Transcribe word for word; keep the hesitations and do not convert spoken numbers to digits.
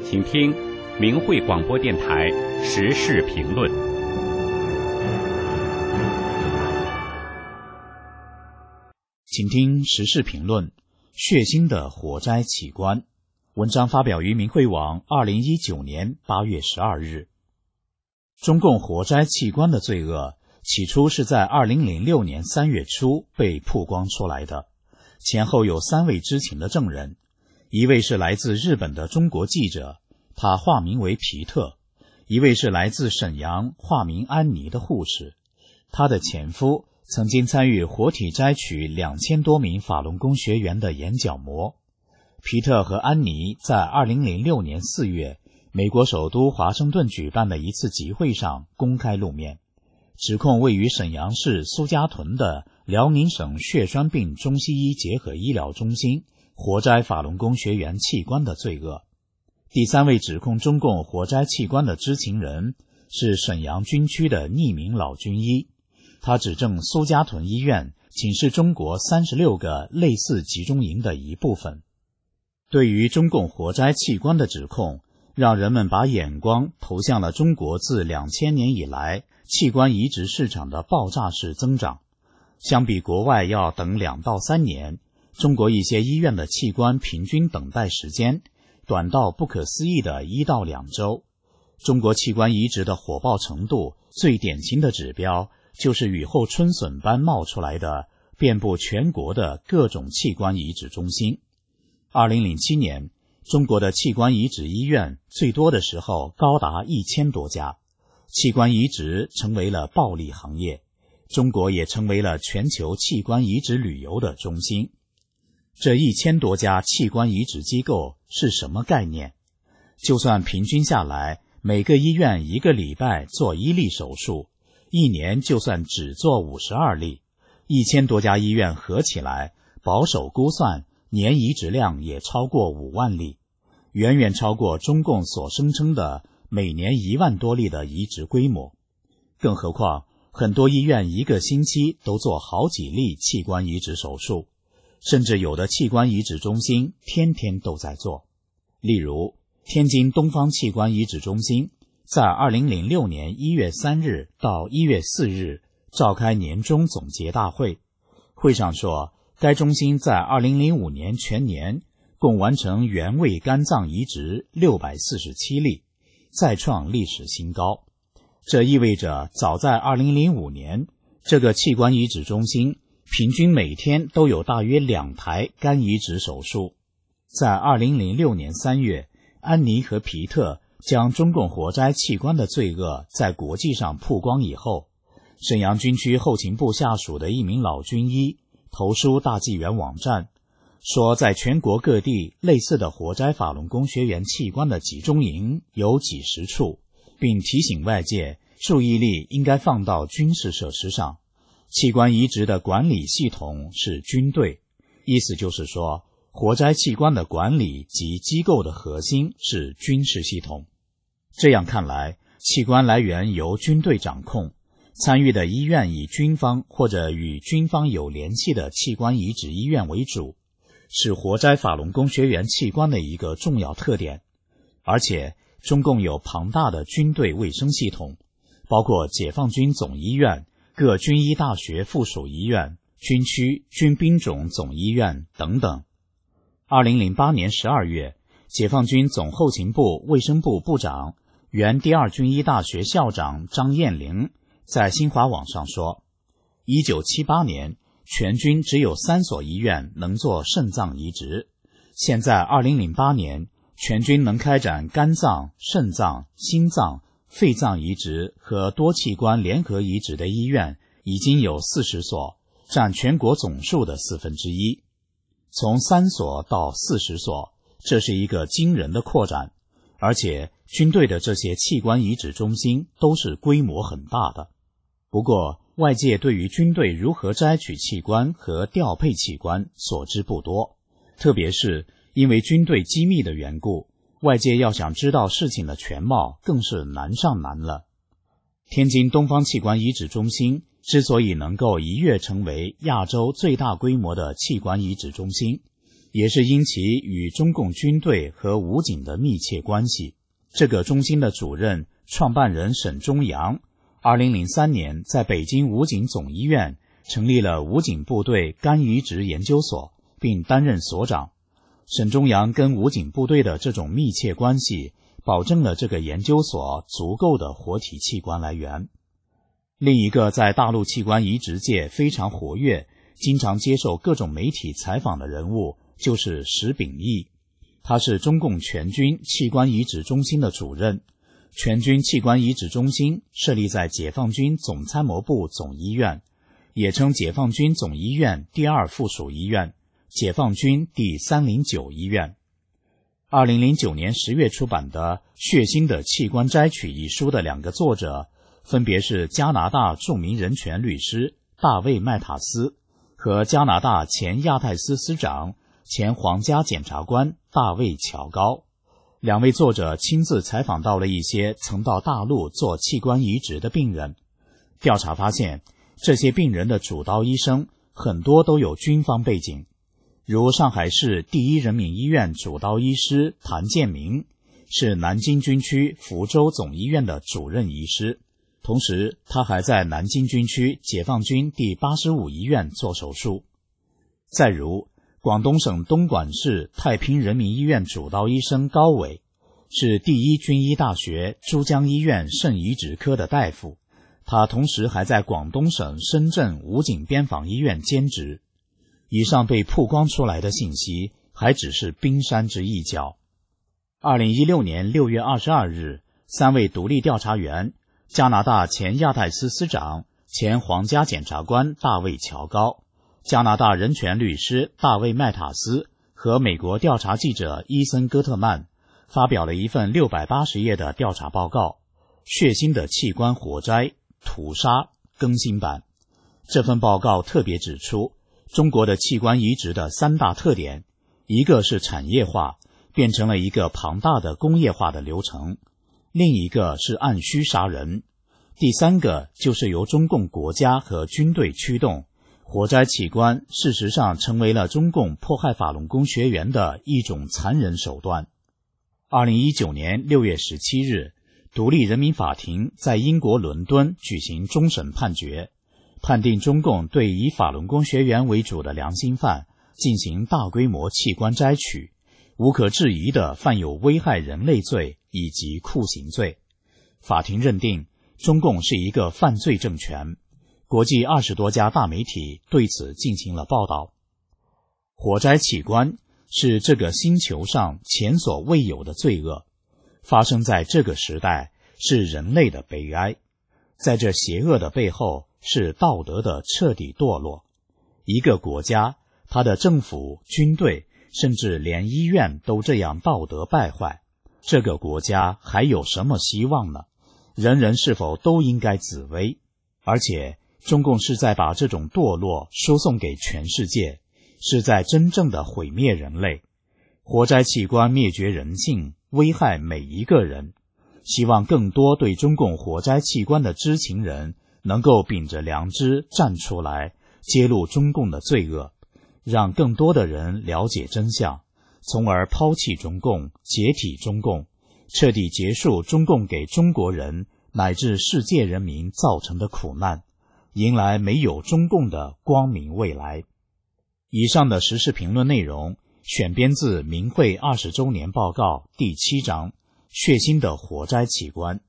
请听明慧广播电台时事评论。 请听时事评论：血腥的火灾器官。文章发表于明慧网二零一九年八月十二日。中共火灾器官的罪恶起初是在二零零六年三月初被曝光出来的，前后有三位知情的证人，一位是来自日本的中国记者，他化名为皮特；一位是来自沈阳，化名安妮的护士，她的前夫曾经参与活体摘取两千多名法轮功学员的眼角膜。皮特和安妮在二零零六年四月美国首都华盛顿举办的一次集会上公开露面，指控位于沈阳市苏家屯的辽宁省血栓病中西医结合医疗中心活摘法轮功学员器官的罪恶。第三位指控中共活摘器官的知情人是沈阳军区的匿名老军医，他指证苏家屯医院仅是中国三十六个类似集中营的一部分。对于中共活摘器官的指控，让人们把眼光投向了中国自两千年以来器官移植市场的爆炸式增长。相比国外要等两到三年，中国一些医院的器官平均等待时间短到不可思议的一到两周。中国器官移植的火爆程度最典型的指标就是雨后春笋般冒出来的遍布全国的各种器官移植中心。二零零七年，中国的器官移植医院最多的时候高达一千多家，器官移植成为了暴利行业，中国也成为了全球器官移植旅游的中心。这一千多家器官移植机构是什么概念？就算平均下来，每个医院一个礼拜做一例手术，一年就算只做五十二例，一千多家医院合起来，保守估算年移植量也超过五万例，远远超过中共所声称的每年一万多例的移植规模。更何况，很多医院一个星期都做好几例器官移植手术，甚至有的器官移植中心天天都在做。例如，天津东方器官移植中心在二零零六年一月三日到一月四日召开年终总结大会，会上说，该中心在二零零五年全年共完成原位肝脏移植六百四十七例，再创历史新高。这意味着早在二零零五年，这个器官移植中心平均每天都有大约两台肝移植手术。在二零零六年三月，安妮和皮特将中共活摘器官的罪恶在国际上曝光以后，沈阳军区后勤部下属的一名老军医投书大纪元网站，说在全国各地类似的活摘法轮功学员器官的集中营有几十处，并提醒外界注意力应该放到军事设施上。器官移植的管理系统是军队，意思就是说，活摘器官的管理及机构的核心是军事系统。这样看来，器官来源由军队掌控，参与的医院以军方或者与军方有联系的器官移植医院为主，是活摘法轮功学员器官的一个重要特点。而且，中共有庞大的军队卫生系统，包括解放军总医院、各军医大学附属医院、军区军兵种总医院等等。二零零八年十二月，解放军总后勤部卫生部部长、原第二军医大学校长张彦玲在新华网上说，一九七八年全军只有三所医院能做肾脏移植，现在二零零八年全军能开展肝脏、肾脏、心脏、肺脏移植和多器官联合移植的医院已经有四十所，占全国总数的四分之一。从三所到四十所，这是一个惊人的扩展，而且军队的这些器官移植中心都是规模很大的。不过，外界对于军队如何摘取器官和调配器官所知不多，特别是因为军队机密的缘故，外界要想知道事情的全貌更是难上难了。天津东方器官移植中心之所以能够一跃成为亚洲最大规模的器官移植中心， 也是因其与中共军队和武警的密切关系。这个中心的主任、创办人沈忠阳，二零零三年在北京武警总医院成立了武警部队肝移植研究所，并担任所长。沈忠阳跟武警部队的这种密切关系，保证了这个研究所足够的活体器官来源。另一个在大陆器官移植界非常活跃，经常接受各种媒体采访的人物，就是石秉义。他是中共全军器官移植中心的主任。全军器官移植中心设立在解放军总参谋部总医院，也称解放军总医院第二附属医院、解放军第三零九医院。二零零九年十月出版的《血腥的器官摘取》一书的两个作者，分别是加拿大著名人权律师大卫·麦塔斯和加拿大前亚太司司长、前皇家检察官大卫·乔高。两位作者亲自采访到了一些曾到大陆做器官移植的病人，调查发现，这些病人的主刀医生很多都有军方背景，如上海市第一人民医院主刀医师谭建明，是南京军区福州总医院的主任医师，同时他还在南京军区解放军第八十五医院做手术。再如广东省东莞市太平人民医院主刀医生高伟，是第一军医大学珠江医院肾移植科的大夫，他同时还在广东省深圳武警边防医院兼职。以上被曝光出来的信息还只是冰山之一角。二零一六年六月二十二日，三位独立调查员，加拿大前亚太司司长、前皇家检察官大卫·乔高，加拿大人权律师大卫·麦塔斯和美国调查记者伊森·戈特曼发表了一份六百八十页的调查报告《血腥的器官活摘屠杀》更新版。这份报告特别指出，中国的器官移植的三大特点，一个是产业化，变成了一个庞大的工业化的流程；另一个是按需杀人；第三个就是由中共国家和军队驱动。活摘器官事实上成为了中共迫害法轮功学员的一种残忍手段。二零一九年六月十七日，独立人民法庭在英国伦敦举行终审判决，判定中共对以法轮功学员为主的良心犯进行大规模器官摘取，无可置疑地犯有危害人类罪以及酷刑罪。法庭认定中共是一个犯罪政权，国际二十多家大媒体对此进行了报道。活摘器官是这个星球上前所未有的罪恶，发生在这个时代是人类的悲哀，在这邪恶的背后是道德的彻底堕落。一个国家，它的政府、军队，甚至连医院都这样道德败坏，这个国家还有什么希望呢？人人是否都应该自危？而且中共是在把这种堕落输送给全世界，是在真正的毁灭人类。活摘器官灭绝人性，危害每一个人。希望更多对中共活摘器官的知情人能够秉着良知站出来，揭露中共的罪恶，让更多的人了解真相，从而抛弃中共，解体中共，彻底结束中共给中国人乃至世界人民造成的苦难，迎来没有中共的光明未来。以上的时事评论内容选编自明慧二十周年报告第七章《血腥的活摘器官》。